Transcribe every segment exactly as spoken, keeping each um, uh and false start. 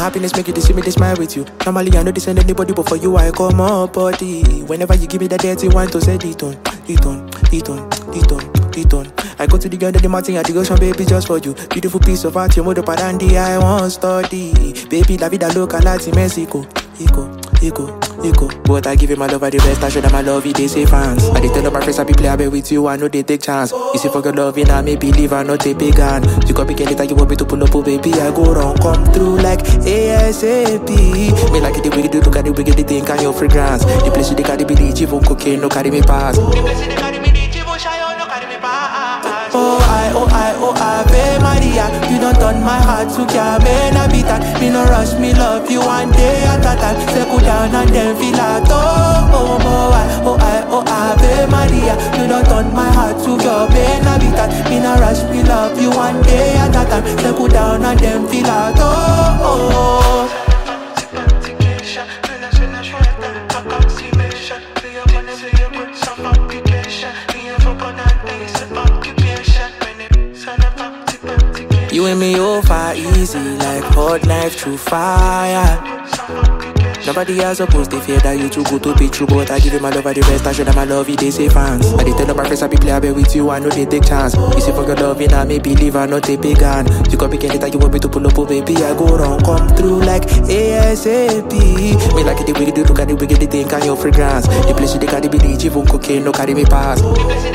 happiness make you to see me, they smile with you. Normally I know this ain't anybody, but for you I come up body. Whenever you give me that dirty wine to say it on, it on, it on, it on, it on. I go to the garden, the mountain, at the ocean, baby, just for you. Beautiful piece of art, your mother parandi, I want study. Baby, la vida loca, Latin Mexico. Eco, eco, eco. But I give you my love at the best, I show them my love, it they say fans. I they tell them my friends I be play, I be with you, I know they take chance. You see for your love, I may believe I not a pagan. You come again later, you want me to pull up, oh baby, I go wrong, come through like ASAP. Me like it, the way you do, look at the way you think and your fragrance. The place you they carry me, the chivo, cocaine, no carry me pass. The place you they carry me, the chivo, shy, no carry me pass. Oh I, oh I, oh Ave Maria, you don't turn my heart to Carmen Habitat. Me no rush, me love you one day at a time. Settle down and then feel at oh, oh, oh I, oh I, oh Ave Maria, you don't turn my heart to Carmen Habitat. Me no rush, me love you one day at a time. Settle down and then feel at oh, oh. You and me over easy like hot knife through fire. Nobody else supposed to fear that you too good to be true, but I give you my love at the best, I show them my love, it they say fans. I they tell them my friends I be play, I be with you, I know they take chance. You say for your love, I may believe I not a pagan. You come again later, you want me to pull up, oh baby, I go wrong, come through like ASAP. Me like it the way you do, look at the way you think and your fragrance. The place you they carry me, the chivo, cocaine, no carry me pass.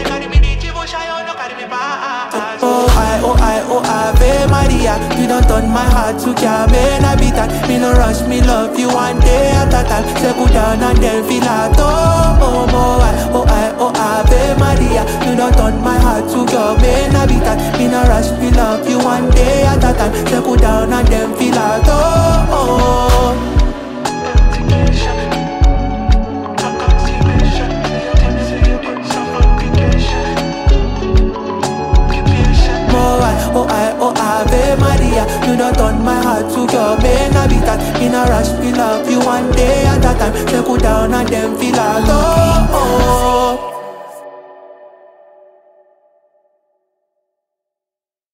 Oh I, oh I, oh Ave Maria, you don't turn my heart to Carmen Habitat. Me no rush, me love you one day at a time. Settle down and then feel at oh, oh, oh I, oh I, oh Ave Maria, you don't turn my heart to Carmen Habitat. Me no rush, me love you one day at a time. Settle down and then feel at oh, oh. Oh I, oh Ave Maria, you don't turn my heart to Carmen Habitat. In a rush, we love you one day at a time. Settle down and then feel like oh, oh.